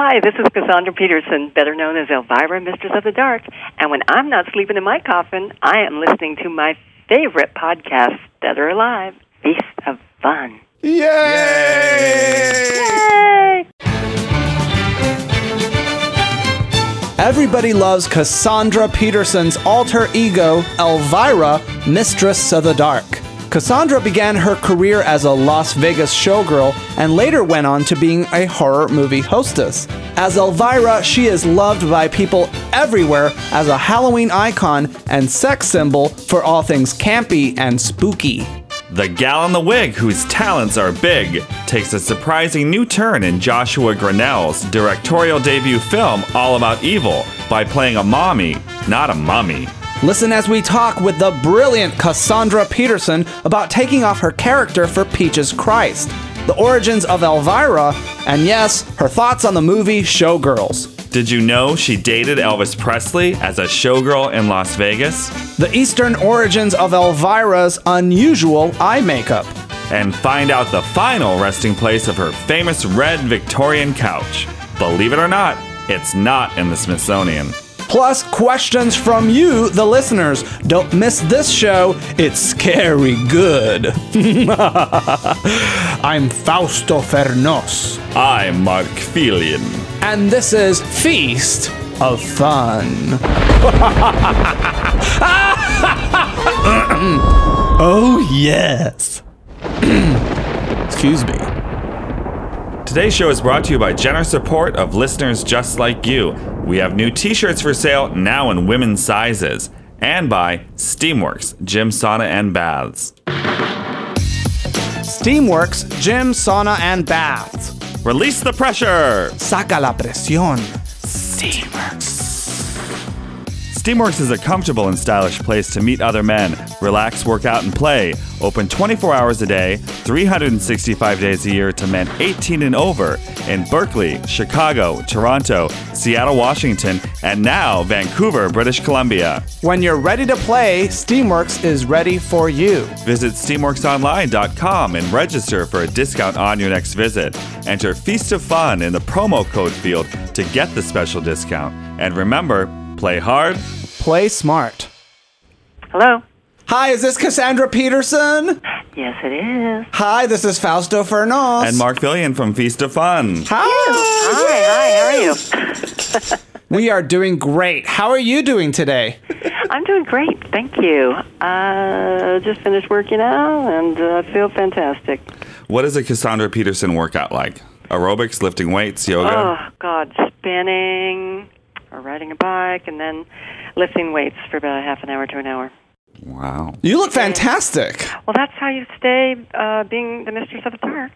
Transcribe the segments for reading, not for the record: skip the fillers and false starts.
Hi, this is Cassandra Peterson, better known as Elvira, Mistress of the Dark. And when I'm not sleeping in my coffin, I am listening to my favorite podcast, Dead or Alive, Feast of Fun. Yay! Yay! Everybody loves Cassandra Peterson's alter ego, Elvira, Mistress of the Dark. Cassandra began her career as a Las Vegas showgirl and later went on to being a horror movie hostess. As Elvira, she is loved by people everywhere as a Halloween icon and sex symbol for all things campy and spooky. The gal in the wig, whose talents are big, takes a surprising new turn in Joshua Grinnell's directorial debut film All About Evil by playing a mommy, not a mummy. Listen as we talk with the brilliant Cassandra Peterson about taking off her character for Peaches Christ, the origins of Elvira, and yes, her thoughts on the movie Showgirls. Did you know she dated Elvis Presley as a showgirl in Las Vegas? The Eastern origins of Elvira's unusual eye makeup. And find out the final resting place of her famous red Victorian couch. Believe it or not, it's not in the Smithsonian. Plus, questions from you, the listeners. Don't miss this show. It's scary good. I'm Fausto Fernos. I'm Mark Felian. And this is Feast of Fun. Oh, yes. Excuse me. Today's show is brought to you by generous support of listeners just like you. We have new t-shirts for sale now in women's sizes. And by Steamworks, Gym, Sauna, and Baths. Steamworks, Gym, Sauna, and Baths. Release the pressure! Saca la presión. Steamworks. Steamworks is a comfortable and stylish place to meet other men, relax, work out, and play. Open 24 hours a day, 365 days a year to men 18 and over in Berkeley, Chicago, Toronto, Seattle, Washington, and now Vancouver, British Columbia. When you're ready to play, Steamworks is ready for you. Visit steamworksonline.com and register for a discount on your next visit. Enter Feast of Fun in the promo code field to get the special discount. And remember, play hard, play smart. Hello? Hi, is this Cassandra Peterson? Yes, it is. Hi, this is Fausto Fernos. and Mark Felian from Feast of Fun. Hi. Hi, how are you? We are doing great. How are you doing today? I'm doing great, thank you. Just finished working out and feel fantastic. What is a Cassandra Peterson workout like? Aerobics, lifting weights, yoga? Oh, God, spinning or riding a bike and then lifting weights for about a half an hour to an hour. Wow. You look fantastic. Well, that's how you stay being the mistress of the dark.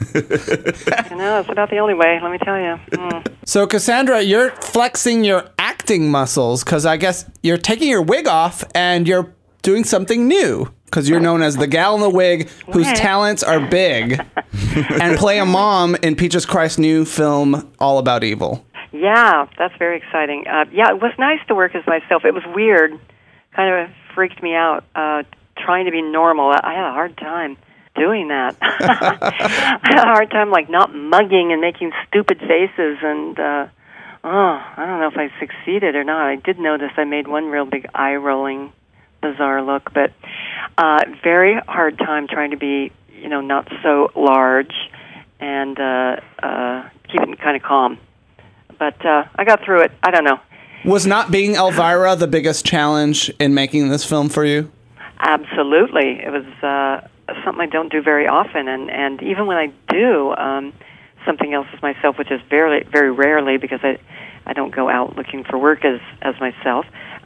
It's about the only way, let me tell you. So, Cassandra, you're flexing your acting muscles because I guess you're taking your wig off and you're doing something new because you're known as the gal in the wig whose talents are big and play a mom in Peaches Christ's new film, All About Evil. Yeah, that's very exciting. It was nice to work as myself. It was weird, kind of freaked me out, trying to be normal. I had a hard time doing that. I had a hard time, not mugging and making stupid faces, and I don't know if I succeeded or not. I did notice I made one real big eye-rolling, bizarre look, but very hard time trying to be, not so large and keep it kind of calm. But I got through it. I don't know. Was not being Elvira the biggest challenge in making this film for you? Absolutely. It was something I don't do very often, and even when I do something else as myself, which is very, very rarely because I don't go out looking for work as myself,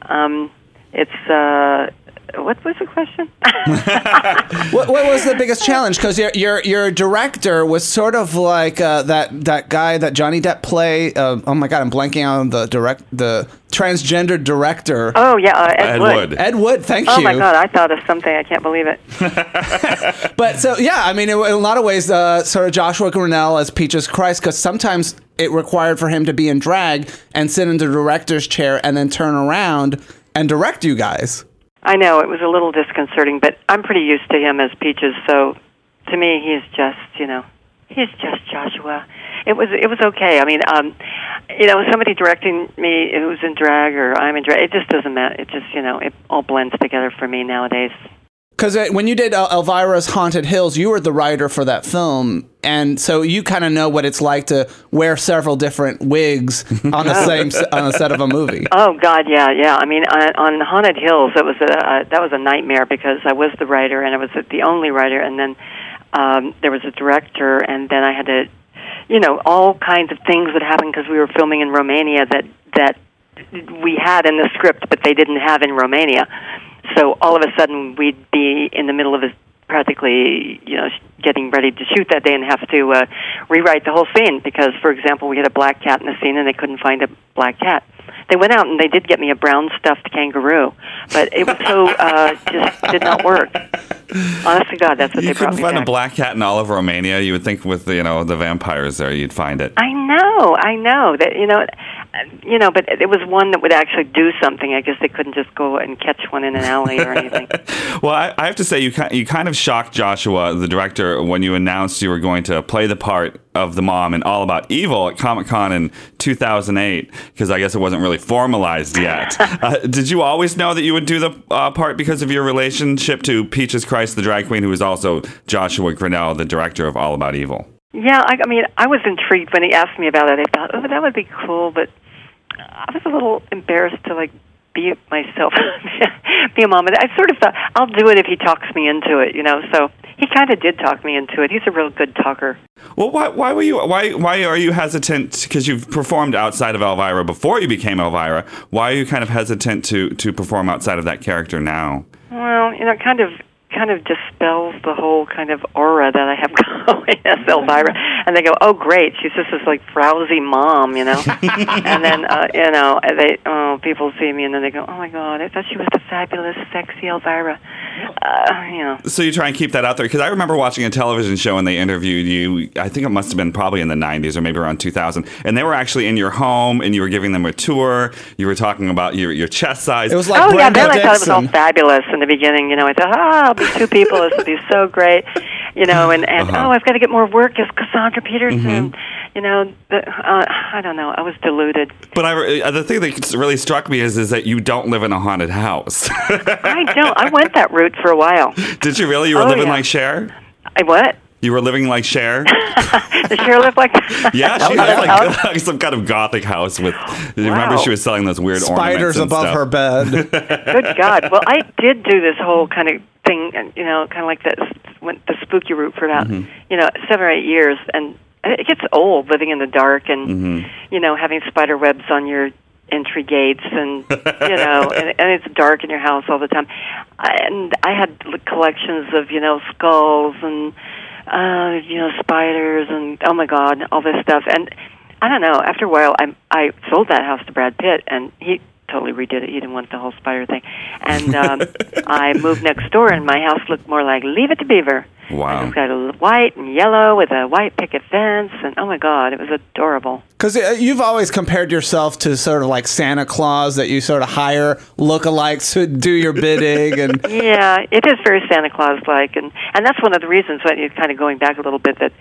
it's... What was the question? What was the biggest challenge? Because your director was sort of like that guy that Johnny Depp play. Oh my God, I'm blanking on the transgender director. Oh yeah, Ed Wood. Ed Wood, thank you. Oh my God, I thought of something. I can't believe it. But so yeah, I mean, in a lot of ways, sort of Joshua Grinnell as Peaches Christ, because sometimes it required for him to be in drag and sit in the director's chair and then turn around and direct you guys. I know, it was a little disconcerting, but I'm pretty used to him as Peaches, so to me, he's just, He's just Joshua. It was okay. I mean, somebody directing me who's in drag or I'm in drag, it just doesn't matter. It just, it all blends together for me nowadays. Because when you did Elvira's Haunted Hills, you were the writer for that film, and so you kind of know what it's like to wear several different wigs on the on a set of a movie. Oh God, yeah. I mean, on Haunted Hills, that was a nightmare because I was the writer and I was the only writer, and then there was a director, and then I had to, all kinds of things would happen because we were filming in Romania that we had in the script, but they didn't have in Romania. So all of a sudden, we'd be in the middle of practically, getting ready to shoot that day and have to rewrite the whole scene because, for example, we had a black cat in the scene and they couldn't find a black cat. They went out and they did get me a brown stuffed kangaroo, but it was so just did not work. Honest to God, that's what they brought me back. You couldn't find a black cat in all of Romania. You would think with the vampires there, you'd find it. I know that but it was one that would actually do something. I guess they couldn't just go and catch one in an alley or anything. Well, I have to say, you kind of shocked Joshua, the director, when you announced you were going to play the part of the mom in All About Evil at Comic-Con in 2008, because I guess it wasn't really formalized yet. Did you always know that you would do the part because of your relationship to Peaches Christ, the drag queen, who is also Joshua Grinnell, the director of All About Evil? Yeah, I mean, I was intrigued when he asked me about it. I thought, that would be cool, but I was a little embarrassed to, be myself, be a mom. And I sort of thought, I'll do it if he talks me into it, so he kind of did talk me into it. He's a real good talker. Well, why are you hesitant? Because you've performed outside of Elvira before you became Elvira. Why are you kind of hesitant to perform outside of that character now? Well, kind of dispels the whole kind of aura that I have going as Elvira. And they go, oh, great, she's just this, frowsy mom, And then, people see me and then they go, oh, my God, I thought she was the fabulous, sexy Elvira. So you try and keep that out there? Because I remember watching a television show and they interviewed you, I think it must have been probably in the 90s or maybe around 2000, and they were actually in your home and you were giving them a tour. You were talking about your chest size. It was like Brenda then Dixon. I thought it was all fabulous in the beginning. I thought, I'll be two people. This will be so great. And I've got to get more work as Cassandra Peterson. I don't know. I was deluded. But the thing that really struck me is that you don't live in a haunted house. I don't. I went that route for a while. Did you really? You were living like Cher? I what? You were living like Cher? Does Cher live like that? Yeah, she has like some kind of gothic house with... You remember she was selling those weird spiders ornaments above her bed. Good God. Well, I did do this whole kind of thing, kind of like went the spooky route for about, 7 or 8 years. And it gets old living in the dark and, having spider webs on your entry gates and, and it's dark in your house all the time. And I had collections of, skulls and... spiders and, oh my God, all this stuff. And I don't know, after a while, I sold that house to Brad Pitt, and he totally redid it. He didn't want the whole spider thing. And I moved next door, and my house looked more like Leave It to Beaver. Wow. It's got a white and yellow with a white picket fence, and oh my God, it was adorable. Because you've always compared yourself to sort of like Santa Claus, that you sort of hire lookalikes to do your bidding. And yeah, it is very Santa Claus-like, and that's one of the reasons, when you're kind of going back a little bit, that,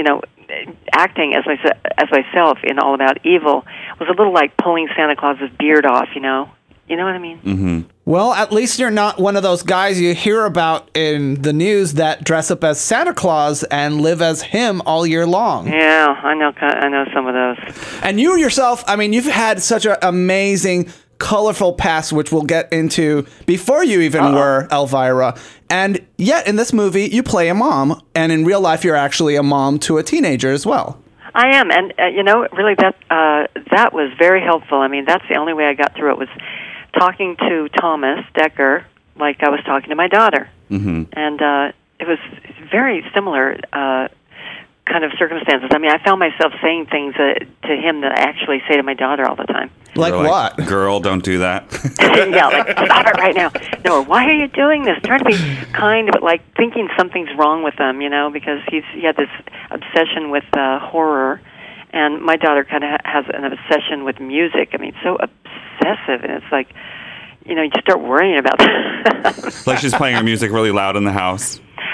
acting as myself in All About Evil was a little like pulling Santa Claus's beard off, You know what I mean? Mm-hmm. Well, at least you're not one of those guys you hear about in the news that dress up as Santa Claus and live as him all year long. Yeah, I know some of those. And you yourself, I mean, you've had such an amazing, colorful past, which we'll get into before you even were Elvira. And yet, in this movie, you play a mom, and in real life, you're actually a mom to a teenager as well. I am, and really, that was very helpful. I mean, that's the only way I got through it, was talking to Thomas Decker like I was talking to my daughter. Mm-hmm. And it was very similar kind of circumstances. I mean, I found myself saying things to him that I actually say to my daughter all the time. Like what? Girl, don't do that. Yeah, like, stop it right now. No, why are you doing this? Trying to be kind, but like thinking something's wrong with them, because he had this obsession with horror. And my daughter kind of has an obsession with music. I mean, so obsessive, and it's like, you start worrying about that. Like she's playing her music really loud in the house.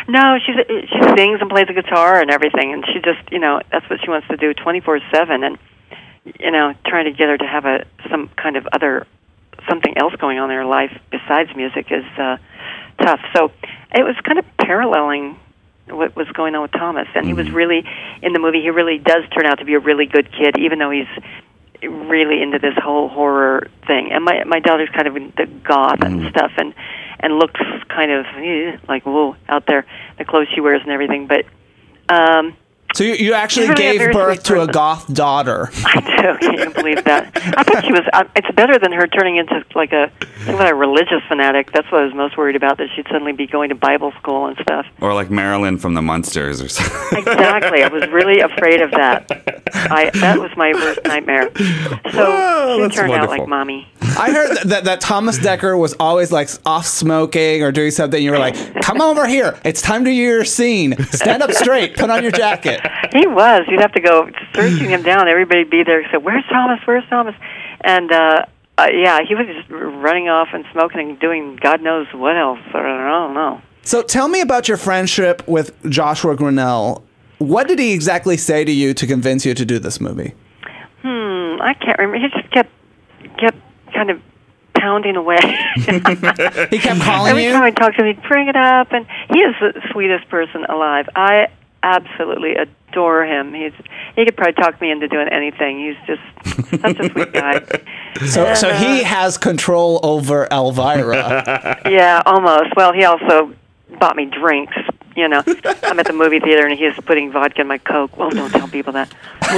No, she sings and plays the guitar and everything, and she just, that's what she wants to do 24/7. And trying to get her to have some kind of something else going on in her life besides music is tough. So it was kind of paralleling what was going on with Thomas, and he was really in the movie. He really does turn out to be a really good kid, even though he's really into this whole horror thing. And my daughter's kind of into goth and stuff, and looks kind of like whoa out there, the clothes she wears and everything. But so you actually really gave birth to a goth daughter. I do. Can you believe that? I thought she was. It's better than her turning into like a religious fanatic. That's what I was most worried about, that she'd suddenly be going to Bible school and stuff. Or like Marilyn from the Munsters or something. Exactly. I was really afraid of that. That was my worst nightmare. So she turned out like Mommy. I heard that Thomas Dekker was always like off smoking or doing something. You were like, come over here. It's time to do your scene. Stand up straight. Put on your jacket. He was. You'd have to go searching him down. Everybody'd be there. So, where's Thomas? Where's Thomas? And, he was just running off and smoking and doing God knows what else. I don't know. So tell me about your friendship with Joshua Grinnell. What did he exactly say to you to convince you to do this movie? I can't remember. He just kept kind of pounding away. He kept calling Every you? time I talked to him, he'd bring it up, and he is the sweetest person alive. I absolutely adore him. He could probably talk me into doing anything. He's just such a sweet guy. So he has control over Elvira. Yeah, almost. Well, he also bought me drinks. I'm at the movie theater and he's putting vodka in my Coke. Well, don't tell people that.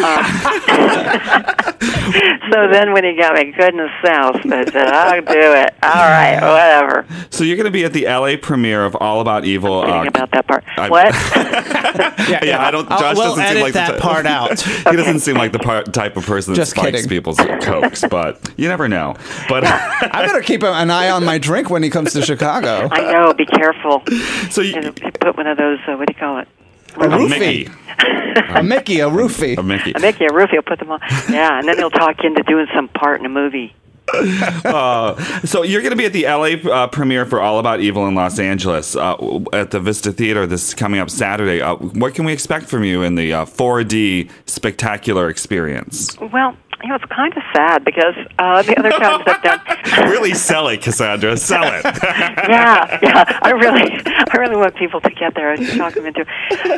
So then when he got me, goodness south, I said, I'll do it. All right, whatever. So you're going to be at the LA premiere of All About Evil. Kidding about that part. What? Yeah, I don't. Josh we'll doesn't seem like that part out. He doesn't seem like the type of person that Just spikes kidding. people's Cokes, but you never know. But I better keep an eye on my drink when he comes to Chicago. I know, be careful. so you, Put one of those, what do you call it? A roofie. Mickey. A Mickey, a roofie. A Mickey. A Mickey, a roofie, I'll put them on. Yeah, and then he'll talk you into doing some part in a movie. So you're going to be at the LA premiere for All About Evil in Los Angeles at the Vista Theater this coming up Saturday. What can we expect from you in the 4D spectacular experience? Well, it's kind of sad because the other times I've done... Really sell it, Cassandra. Sell it. Yeah. I really want people to get there and talk them into.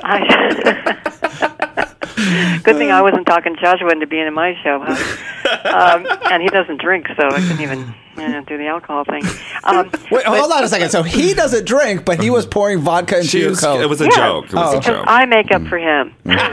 Good thing I wasn't talking Joshua into being in my show, huh? And he doesn't drink, so I couldn't even do the alcohol thing. Wait, hold on a second. So he doesn't drink, but he was pouring vodka into your Coke. It was a joke. It was a joke. I make up for him.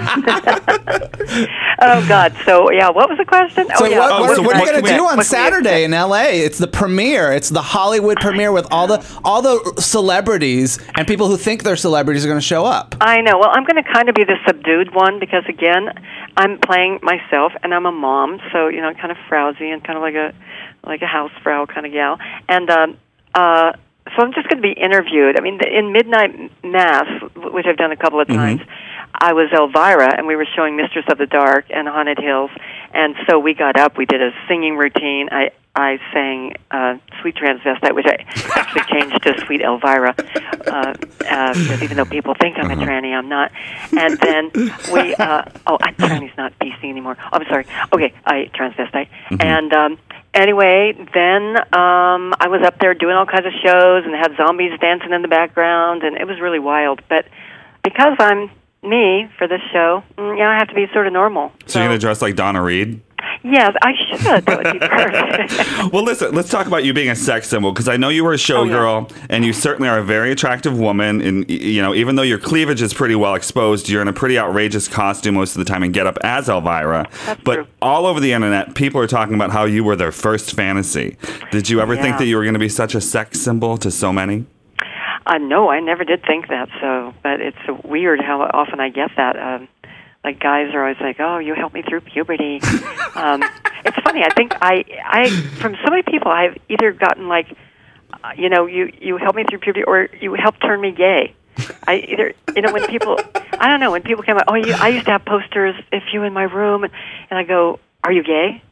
Oh, God. So, what was the question? So what are you what going to can do we- on Saturday in LA? It's the premiere. It's the Hollywood premiere with all the celebrities, and people who think they're celebrities are going to show up. I know. Well, I'm going to kind of be the subdued one because, again, I'm playing myself, and I'm a mom, so, kind of frowsy and kind of like a housefrau kind of gal. And so I'm just going to be interviewed. I mean, in Midnight Mass, which I've done a couple of times, I was Elvira, and we were showing Mistress of the Dark and Haunted Hills. And so we got up, we did a singing routine. I sang Sweet Transvestite, which I actually changed to Sweet Elvira, because even though people think I'm a tranny, I'm not. And then we, tranny's not PC anymore. Oh, I'm sorry. Okay, transvestite. And anyway, then I was up there doing all kinds of shows and had zombies dancing in the background, and it was really wild. But because I'm me for this show, I have to be sort of normal. So you're going to dress like Donna Reed? Yes, I should. That would be perfect. Well, listen, let's talk about you being a sex symbol, because I know you were a showgirl, and you certainly are a very attractive woman. And, even though your cleavage is pretty well exposed, you're in a pretty outrageous costume most of the time and get up as Elvira. That's true. All over the internet, people are talking about how you were their first fantasy. Did you ever think that you were going to be such a sex symbol to so many? No, I never did think that. But it's weird how often I get that. Like guys are always like, "Oh, you helped me through puberty." It's funny. I think I from so many people, I've either gotten like, you helped me through puberty, or you helped turn me gay. When people, I don't know, when people come out, I used to have posters, if you in my room, and I go, "Are you gay?"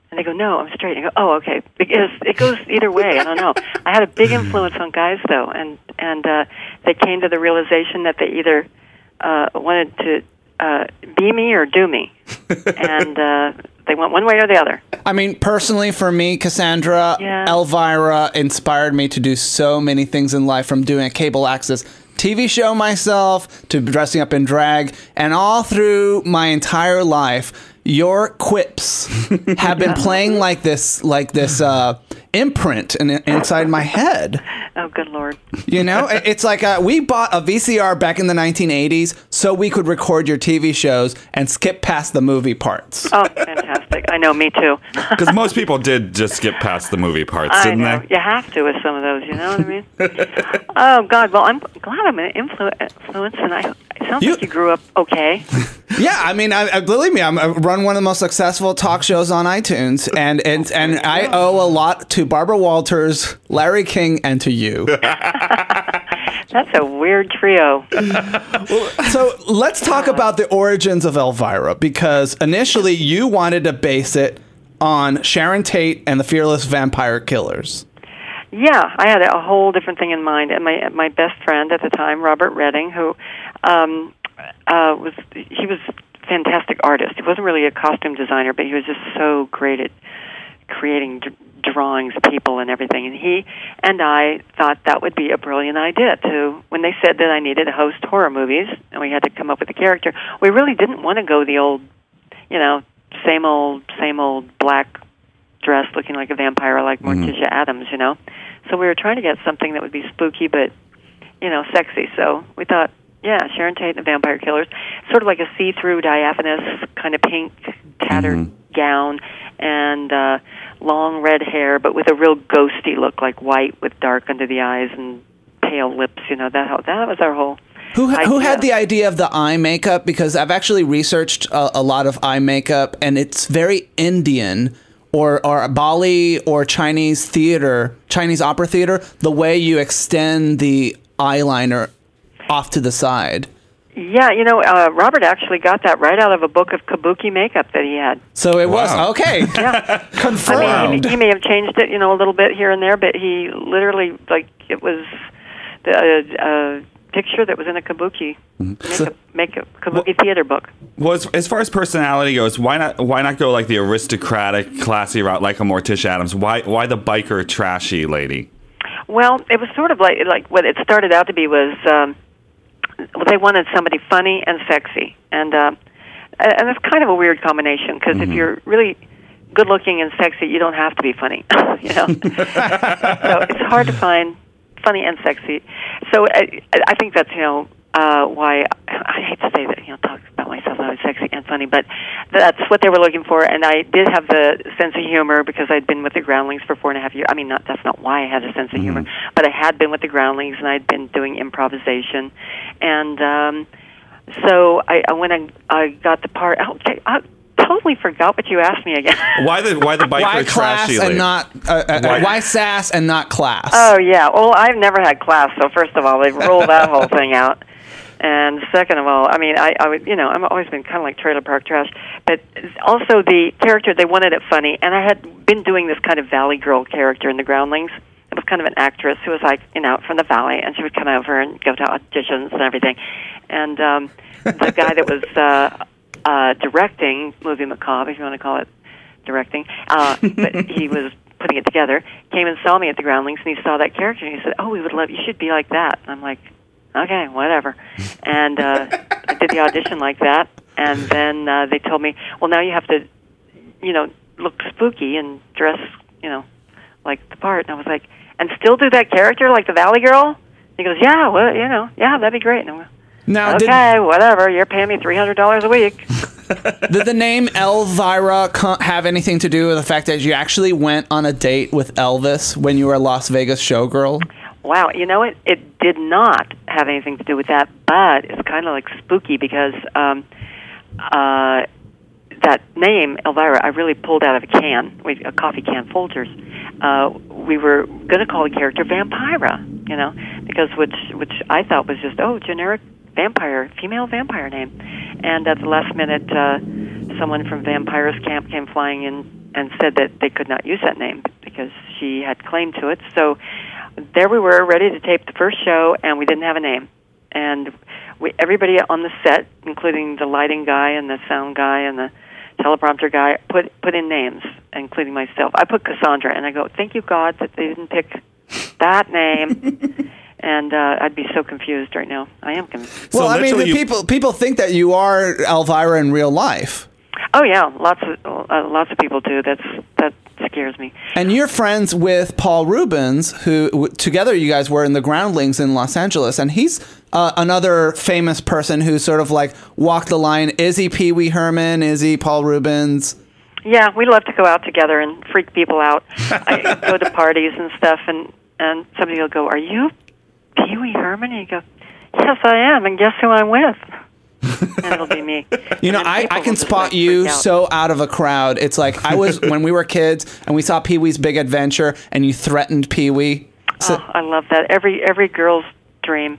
And they go, no, I'm straight. And I go, oh, okay. Because it goes either way. I don't know. I had a big influence on guys, though, and they came to the realization that they either wanted to be me or do me. And they went one way or the other. I mean, personally, for me, Cassandra, Elvira inspired me to do so many things in life, from doing a cable access TV show myself to dressing up in drag. And all through my entire life, your quips have been playing like this imprint inside my head. Oh, good Lord. You know, it's like we bought a VCR back in the 1980s so we could record your TV shows and skip past the movie parts. Oh, fantastic. I know, me too. Because most people did just skip past the movie parts, didn't they? they? You have to with some of those, you know what I mean? Oh, God. Well, I'm glad I'm an influence, and it sounds like you grew up okay. Yeah, I mean, I believe me, I run one of the most successful talk shows on iTunes, and I owe a lot to Barbara Walters, Larry King, and to you. That's a weird trio. So let's talk about the origins of Elvira, because initially you wanted to base it on Sharon Tate and the Fearless Vampire Killers. Yeah, I had a whole different thing in mind, and my best friend at the time, Robert Redding, who was fantastic artist. He wasn't really a costume designer, but he was just so great at creating drawings of people and everything. And he and I thought that would be a brilliant idea when they said that I needed to host horror movies and we had to come up with a character. We really didn't want to go the old, same old black dress looking like a vampire like Morticia Addams, So we were trying to get something that would be spooky but, sexy. So we thought, Sharon Tate and the Vampire Killers, sort of like a see-through, diaphanous, kind of pink, tattered gown, and long red hair, but with a real ghosty look, like white with dark under the eyes and pale lips. That was our whole. Who had the idea of the eye makeup? Because I've actually researched a lot of eye makeup, and it's very Indian or Bali or Chinese opera theater. The way you extend the eyeliner off to the side. Yeah, Robert actually got that right out of a book of kabuki makeup that he had. So it was, okay. Yeah. Confirmed. I mean, he may have changed it, a little bit here and there, but he literally, it was the picture that was in a kabuki makeup kabuki theater book. Well, as far as personality goes, why not go like the aristocratic, classy route like a Morticia Addams? Why the biker, trashy lady? Well, it was sort of like what it started out to be was they wanted somebody funny and sexy, and it's kind of a weird combination because if you're really good looking and sexy, you don't have to be funny, So it's hard to find funny and sexy. So I think that's why I hate to say that talk about myself I was sexy and funny, but that's what they were looking for, and I did have the sense of humor because I'd been with the Groundlings for 4.5 years. I mean, that's not why I had a sense of humor, but I had been with the Groundlings and I'd been doing improvisation, and so when I got the part, I totally forgot what you asked me again. Why the biker why class trashy and not why sass and not class? Oh yeah, well I've never had class, so first of all they've ruled that whole thing out. And second of all, I mean, I would, I've always been kind of like Trailer Park Trash, but also the character, they wanted it funny, and I had been doing this kind of Valley Girl character in the Groundlings. It was kind of an actress who was like, from the Valley, and she would come over and go to auditions and everything. And the guy that was directing Movie Macabre, if you want to call it directing, but he was putting it together, came and saw me at the Groundlings, and he saw that character, and he said, "Oh, we would love, you should be like that." And I'm like, okay, whatever. And I did the audition like that, and then they told me, well, now you have to, look spooky and dress, like the part. And I was like, and still do that character like the Valley Girl? He goes, yeah, well, that'd be great. And I'm like, now, okay, whatever, you're paying me $300 a week. Did the name Elvira have anything to do with the fact that you actually went on a date with Elvis when you were a Las Vegas showgirl? Wow, it did not have anything to do with that, but it's kind of like spooky because that name, Elvira, I really pulled out of a can, a coffee can, Folgers. We were going to call the character Vampira, because which I thought was just, generic vampire, female vampire name. And at the last minute, someone from Vampires Camp came flying in and said that they could not use that name because she had claim to it. So there we were, ready to tape the first show, and we didn't have a name. And everybody on the set, including the lighting guy and the sound guy and the teleprompter guy, put in names, including myself. I put Cassandra, and I go, thank you, God, that they didn't pick that name. And I'd be so confused right now. I am confused. Well, I mean, people think that you are Elvira in real life. Oh yeah, lots of people do. That scares me. And you're friends with Paul Rubens, who together you guys were in the Groundlings in Los Angeles, and he's another famous person who sort of like walked the line. Is he Pee Wee Herman? Is he Paul Rubens? Yeah, we love to go out together and freak people out. I go to parties and stuff, and somebody will go, "Are you Pee Wee Herman?" And you go, "Yes, I am." And guess who I'm with? And it'll be me. You know, I can spot you so out of a crowd. It's like I was when we were kids and we saw Pee Wee's Big Adventure and you threatened Pee Wee. So, I love that. Every girl's dream.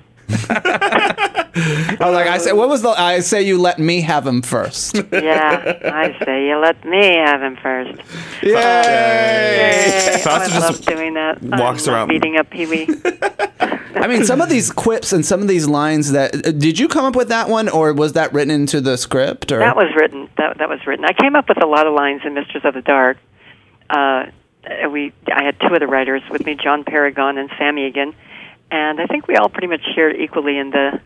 Oh, like I said, I say you let me have him first. Yeah, I say you let me have him first. Yay! Yay. I love doing that. Walks around beating up Pee Wee. I mean, some of these quips and some of these lines did you come up with that one, or was that written into the script? Or? That was written. That was written. I came up with a lot of lines in Mistress of the Dark. I had two other writers with me, John Paragon and Sam Egan, and I think we all pretty much shared equally in the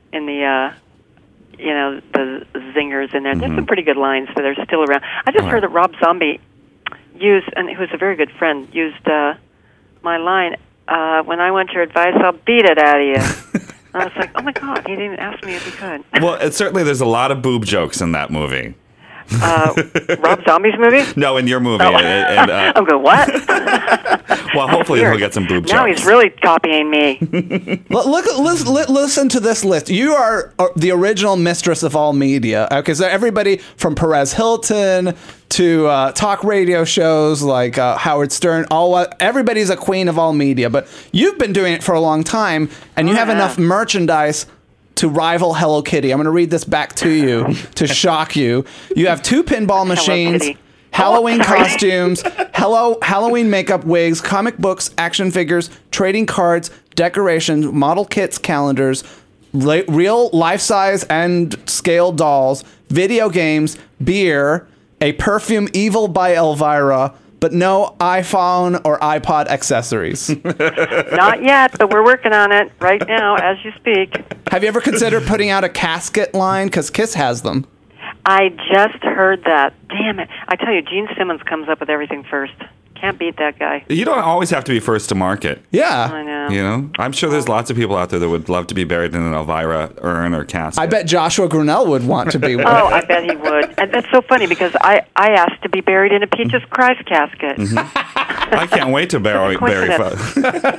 the zingers in there. There's some pretty good lines that are still around. I just heard that Rob Zombie used, and who's a very good friend, used my line, when I want your advice, I'll beat it out of you. I was like, oh my God, he didn't even ask me if he could. Well, certainly there's a lot of boob jokes in that movie. Rob Zombie's movie? No, in your movie. Oh. I'm going, what? Well, hopefully he'll get some boob jokes. Now he's really copying me. Listen to this list. You are the original mistress of all media. Okay, so everybody from Perez Hilton to talk radio shows like Howard Stern, everybody's a queen of all media. But you've been doing it for a long time, and you have enough merchandise to rival Hello Kitty. I'm going to read this back to you to shock you. You have 2 pinball machines, Halloween costumes, Halloween makeup wigs, comic books, action figures, trading cards, decorations, model kits, calendars, real life-size and scale dolls, video games, beer, a perfume Evil by Elvira, but no iPhone or iPod accessories. Not yet, but we're working on it right now as you speak. Have you ever considered putting out a casket line? Because Kiss has them. I just heard that. Damn it. I tell you, Gene Simmons comes up with everything first. Can't beat that guy. You don't always have to be first to market. Yeah. I know. You know? I'm sure there's lots of people out there that would love to be buried in an Elvira urn or casket. I bet Joshua Grinnell would want to be one. Oh, I bet he would. And that's so funny because I asked to be buried in a Peaches Christ casket. I can't wait to bury folks.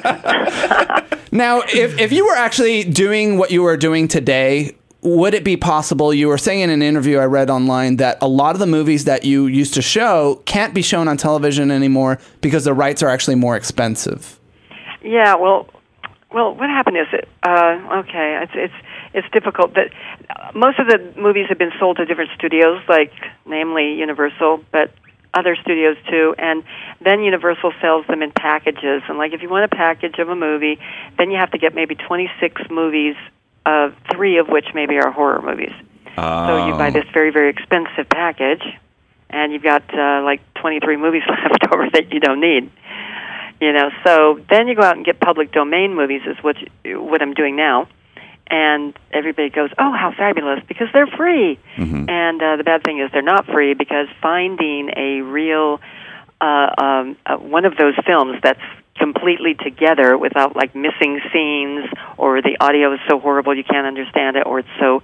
Now, if you were actually doing what you were doing today, would it be possible, you were saying in an interview I read online, that a lot of the movies that you used to show can't be shown on television anymore because the rights are actually more expensive? Yeah, well, what happened is it's difficult. That most of the movies have been sold to different studios, like namely Universal, but other studios too, and then Universal sells them in packages. And like if you want a package of a movie, then you have to get maybe 26 movies, 3 of which maybe are horror movies. So you buy this very, very expensive package, and you've got like 23 movies left over that you don't need. You know, so then you go out and get public domain movies, is what I'm doing now. And everybody goes, oh, how fabulous, because they're free. Mm-hmm. And the bad thing is they're not free, because finding a real one of those films that's completely together without like missing scenes, or the audio is so horrible you can't understand it, or it's so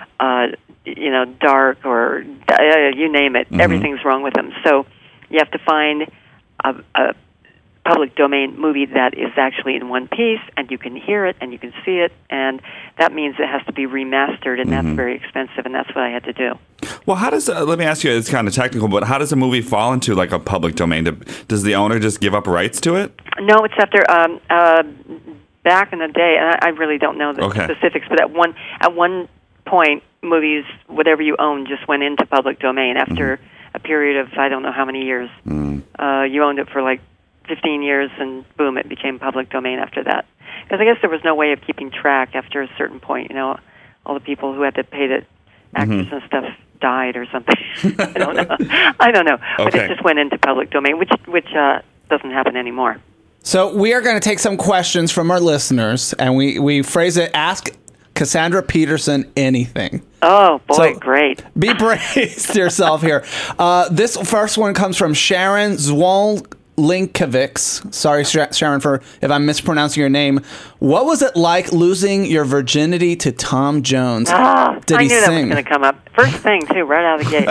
dark, or you name it, everything's wrong with them. So you have to find a public domain movie that is actually in one piece, and you can hear it and you can see it, and that means it has to be remastered, and that's very expensive, and that's what I had to do. Well, how does let me ask you, it's kind of technical, but how does a movie fall into like a public domain? Does the owner just give up rights to it? No, it's after back in the day, and I really don't know the specifics, but at one point, movies, whatever you own, just went into public domain after a period of I don't know how many years. You owned it for like 15 years, and boom, it became public domain after that. Because I guess there was no way of keeping track after a certain point. You know, all the people who had to pay the actors and stuff died or something. I don't know. But it just went into public domain, which doesn't happen anymore. So we are going to take some questions from our listeners, and we phrase it, ask Cassandra Peterson anything. Oh, boy, So, great. Be braced yourself here. This first one comes from Sharon Zwollinkovics. Sorry, Sharon, for if I'm mispronouncing your name. What was it like losing your virginity to Tom Jones? Did I he knew that sing? was going to come up. First thing, too, right out of the gate.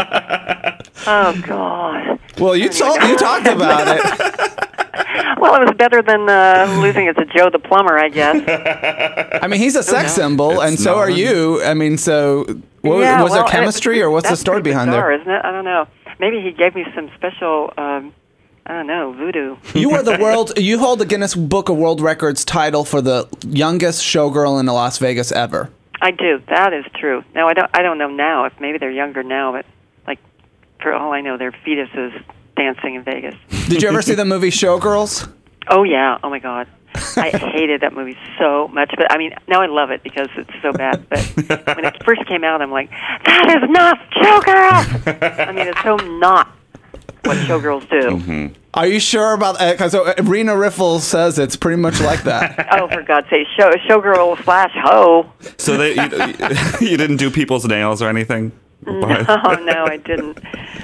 Oh, God. Well, you talked about it. Well, it was better than losing it to Joe the plumber, I guess. I mean, he's a sex symbol, and so are you. I mean, so was there chemistry, or what's the story behind bizarre, there? Isn't it? I don't know. Maybe he gave me some special, I don't know, voodoo. You hold the Guinness Book of World Records title for the youngest showgirl in Las Vegas ever. I do. That is true. Now, I don't know now if maybe they're younger now, but like for all I know, they're fetuses dancing in Vegas. Did you ever see the movie Showgirls? Oh, yeah. Oh, my God. I hated that movie so much. But, I mean, now I love it because it's so bad. But when it first came out, I'm like, that is not Showgirls! I mean, it's so not what Showgirls do. Mm-hmm. Are you sure about that? Because Rena Riffle says it's pretty much like that. Oh, for God's sake. Showgirl/hoe. So you didn't do people's nails or anything? No, I didn't.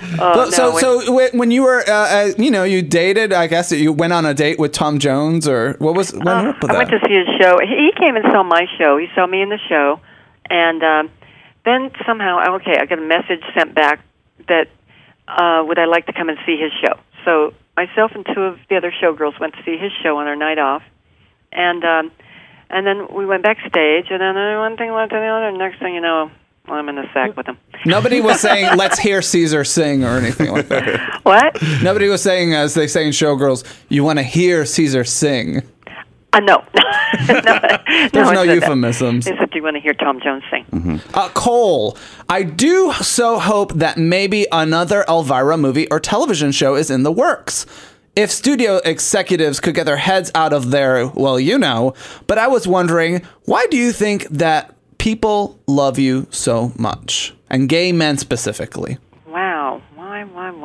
When you were, you dated, I guess you went on a date with Tom Jones, or what was? What I went to see his show. He came and saw my show. He saw me in the show, and then somehow, I got a message sent back that would I like to come and see his show. So myself and two of the other showgirls went to see his show on our night off, and then we went backstage, and then one thing led to the other. And next thing you know, I'm in the sack with him. Nobody was saying, let's hear Caesar sing or anything like that. What? Nobody was saying, as they say in Showgirls, you want to hear Caesar sing. No. There's no euphemisms. They said, do you want to hear Tom Jones sing? Mm-hmm. Cole, I do so hope that maybe another Elvira movie or television show is in the works. If studio executives could get their heads out of their, but I was wondering, why do you think that people love you so much, and gay men specifically? Wow, why?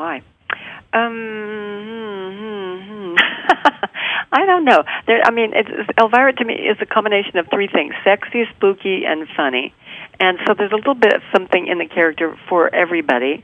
I don't know. Elvira to me is a combination of three things: sexy, spooky, and funny. And so there's a little bit of something in the character for everybody.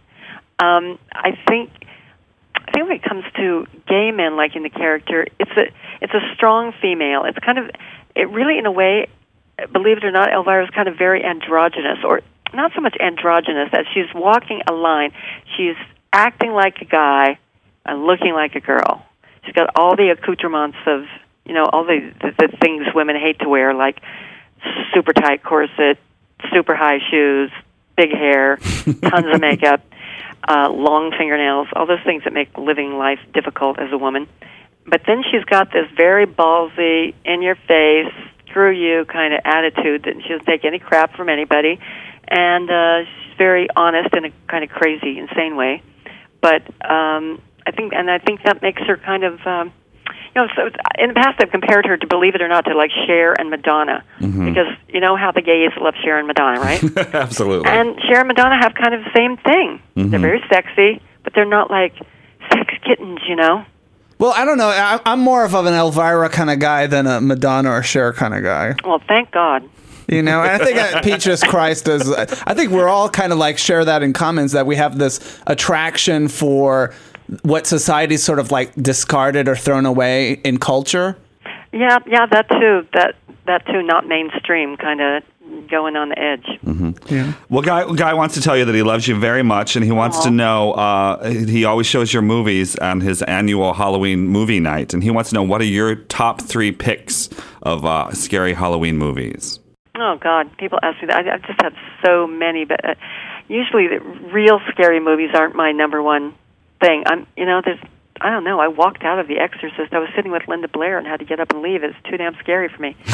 I think when it comes to gay men liking the character, it's a strong female. It's kind of, it really, in a way, believe it or not, Elvira is kind of very androgynous, or not so much androgynous as she's walking a line. She's acting like a guy and looking like a girl. She's got all the accoutrements of, all the things women hate to wear, like super tight corset, super high shoes, big hair, tons of makeup, long fingernails, all those things that make living life difficult as a woman. But then she's got this very ballsy, in-your-face, screw you kind of attitude that she doesn't take any crap from anybody, and she's very honest in a kind of crazy, insane way. But I think that makes her kind of, so in the past I've compared her, to believe it or not, to like Cher and Madonna, because you know how the gays love Cher and Madonna, right? Absolutely. And Cher and Madonna have kind of the same thing. They're very sexy, but they're not like sex kittens, Well, I don't know. I'm more of an Elvira kind of guy than a Madonna or Cher kind of guy. Well, thank God. And I think Peaches Christ is. I think we're all kind of like share that in common, that we have this attraction for what society's sort of like discarded or thrown away in culture. Yeah, that too. That too, not mainstream, kind of going on the edge. Yeah. Well, Guy wants to tell you that he loves you very much, and he wants to know, he always shows your movies on his annual Halloween movie night, and he wants to know, what are your top 3 picks of scary Halloween movies? Oh, God, people ask me that. I just have so many, but usually the real scary movies aren't my number one thing. I don't know. I walked out of The Exorcist. I was sitting with Linda Blair and had to get up and leave. It's too damn scary for me.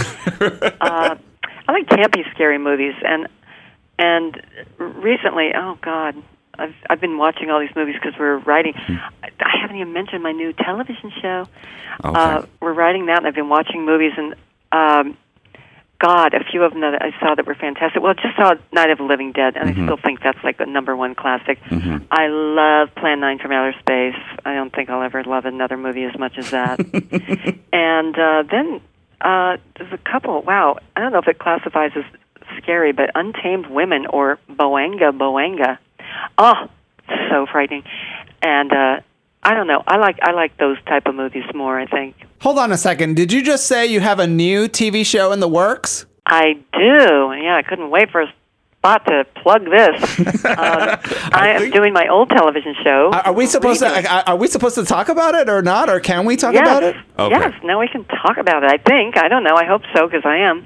I like campy, scary movies, and recently, oh God, I've been watching all these movies because we're writing. I haven't even mentioned my new television show. Okay. We're writing that, and I've been watching movies, and God, a few of them that I saw that were fantastic. Well, I just saw Night of the Living Dead, and I still think that's like the #1 classic. I love Plan 9 from Outer Space. I don't think I'll ever love another movie as much as that. And then there's a couple, wow, I don't know if it classifies as scary, but Untamed Women or Boanga. Oh, so frightening. And I don't know. I like those type of movies more, I think. Hold on a second. Did you just say you have a new TV show in the works? I do. Yeah, I couldn't wait for a spot to plug this. I am doing my old television show. Are we supposed to talk about it or not? Or can we talk Yes. about it? Okay. Yes, now we can talk about it, I think. I don't know. I hope so, because I am.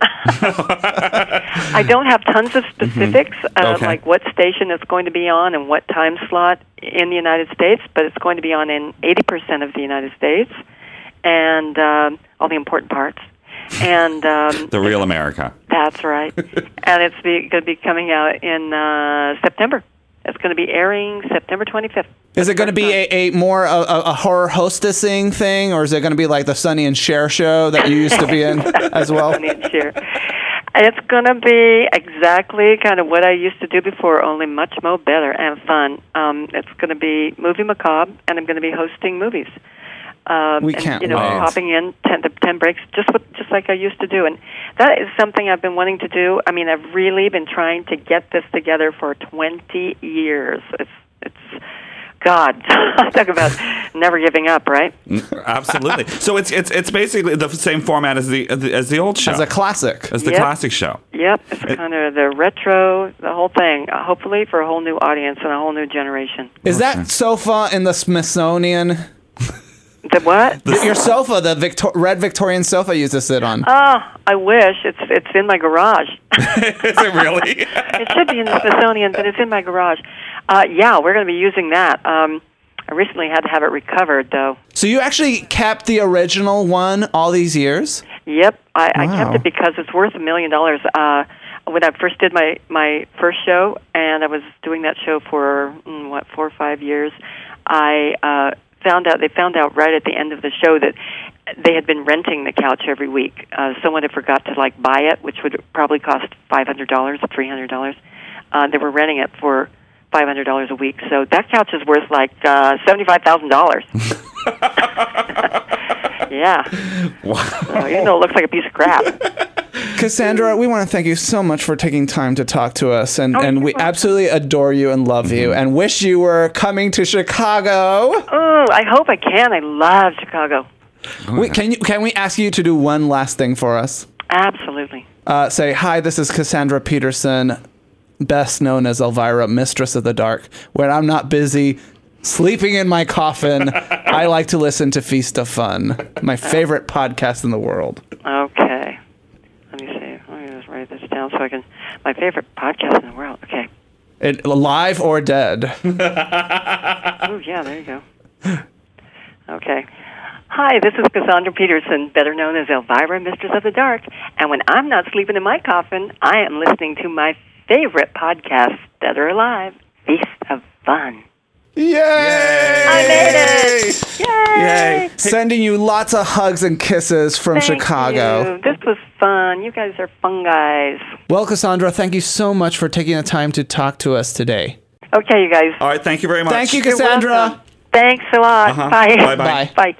I don't have tons of specifics, Okay. like what station it's going to be on and what time slot in the United States, but it's going to be on in 80% of the United States, and all the important parts. And The Real America. that's right. And it's going to be coming out in September. It's going to be airing September 25th. Is it going to be a more a horror hostessing thing, or is it going to be like the Sonny and Cher show that you used to be in as well? Sonny and Cher. It's going to be exactly kind of what I used to do before, only much more better and fun. It's going to be movie macabre, and I'm going to be hosting movies. We can't wait. Popping in 10 breaks, just like I used to do. And that is something I've been wanting to do. I mean, I've really been trying to get this together for 20 years. It's God, talk about never giving up, right? Absolutely. So it's basically the same format as the old show. As a classic. As the classic show. Yep, it's kind of the retro, the whole thing, hopefully for a whole new audience and a whole new generation. Is that sofa in the Smithsonian? The what? Your sofa, the red Victorian sofa you used to sit on. Oh, I wish. It's in my garage. Is it really? It should be in the Smithsonian, but it's in my garage. Yeah, we're going to be using that. I recently had to have it recovered, though. So you actually kept the original one all these years? Yep, I Wow. kept it because it's worth $1 million. When I first did my first show, and I was doing that show for 4 or 5 years, they found out right at the end of the show that they had been renting the couch every week. Someone had forgot to buy it, which would probably cost $500, $300. They were renting it for $500 a week, so that couch is worth $75,000. Yeah. Wow. So, even though it looks like a piece of crap. Cassandra, we want to thank you so much for taking time to talk to us, and we you're welcome. absolutely adore you and love you, and wish you were coming to Chicago. Oh, I hope I can. I love Chicago. Can we ask you to do one last thing for us? Absolutely. Say, hi, this is Cassandra Peterson, best known as Elvira, Mistress of the Dark. When I'm not busy sleeping in my coffin, I like to listen to Feast of Fun, my favorite podcast in the world. Okay. Let me see. Let me just write this down so I can... My favorite podcast in the world. Okay. Live or dead? Oh, yeah, there you go. Okay. Hi, this is Cassandra Peterson, better known as Elvira, Mistress of the Dark. And when I'm not sleeping in my coffin, I am listening to my favorite podcast, Dead or Alive, Feast of Fun. Yay! I made it! Yay! Sending you lots of hugs and kisses from Thank Chicago. you. This was fun. You guys are fun guys. Well, Cassandra, thank you so much for taking the time to talk to us today. Okay, you guys. All right, thank you very much. Thank you, You're Cassandra. welcome. Thanks a lot. Bye. Bye-bye. Bye.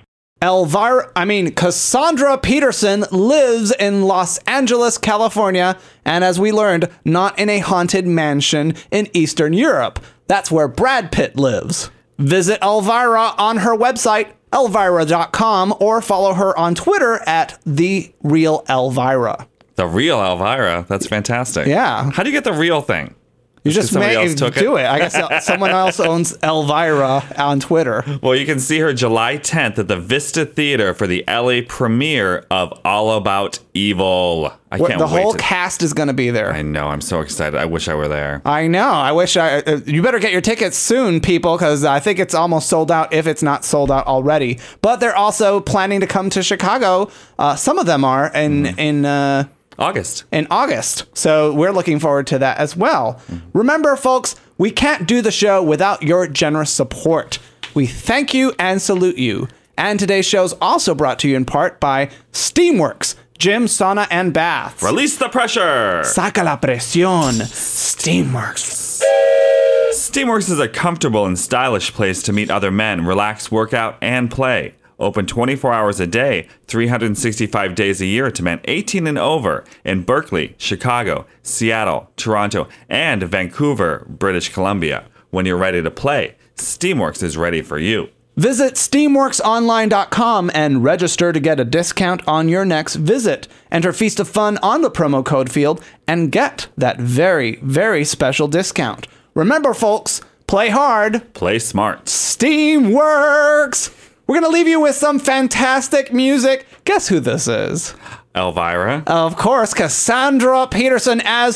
Cassandra Peterson lives in Los Angeles, California, and as we learned, not in a haunted mansion in Eastern Europe. That's where Brad Pitt lives. Visit Elvira on her website, elvira.com, or follow her on Twitter at @TheRealElvira. The Real Elvira. That's fantastic. Yeah. How do you get the real thing? You just somebody else took do it? it. I guess someone else owns Elvira on Twitter. Well, you can see her July 10th at the Vista Theater for the LA premiere of All About Evil. I can't The wait. whole cast is going to be there. I know. I'm so excited. I wish I were there. I know. I wish you better get your tickets soon, people, because I think it's almost sold out if it's not sold out already. But they're also planning to come to Chicago. Some of them are in August. In August. So we're looking forward to that as well. Remember, folks, we can't do the show without your generous support. We thank you and salute you. And today's show is also brought to you in part by Steamworks, gym, sauna, and baths. Release the pressure. Saca la presión. Steamworks. Steamworks is a comfortable and stylish place to meet other men, relax, work out, and play. Open 24 hours a day, 365 days a year to men 18 and over in Berkeley, Chicago, Seattle, Toronto, and Vancouver, British Columbia. When you're ready to play, Steamworks is ready for you. Visit steamworksonline.com and register to get a discount on your next visit. Enter Feast of Fun on the promo code field and get that very, very special discount. Remember, folks, play hard. Play smart. Steamworks! We're going to leave you with some fantastic music. Guess who this is? Elvira. Of course, Cassandra Peterson as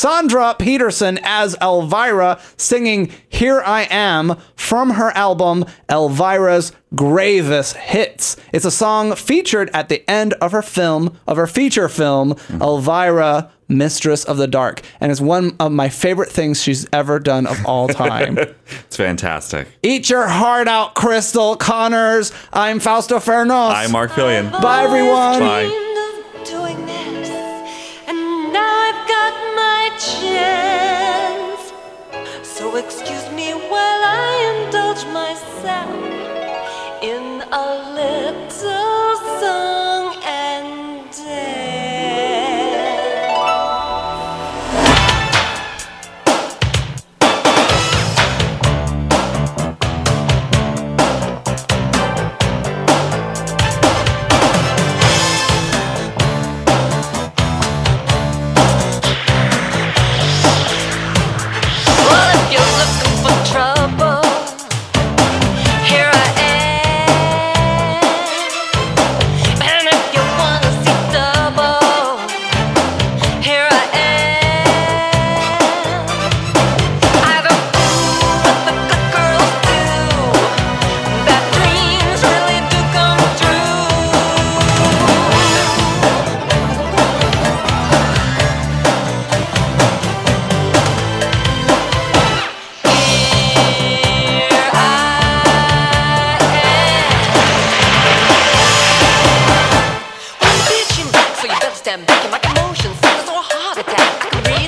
Elvira, singing Here I Am from her album Elvira's Gravest Hits. It's a song featured at the end of her feature film, Elvira, Mistress of the Dark. And it's one of my favorite things she's ever done of all time. It's fantastic. Eat your heart out, Crystal Connors. I'm Fausto Fernos. I'm Mark Fillion. Bye, everyone. Bye. Doing this, and now I've got my chance. So excuse me while I indulge myself in a little song and dance.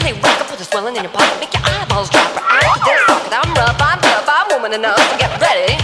Swelling in your pocket, make your eyeballs drop. I'm tough, I'm woman enough. Get ready.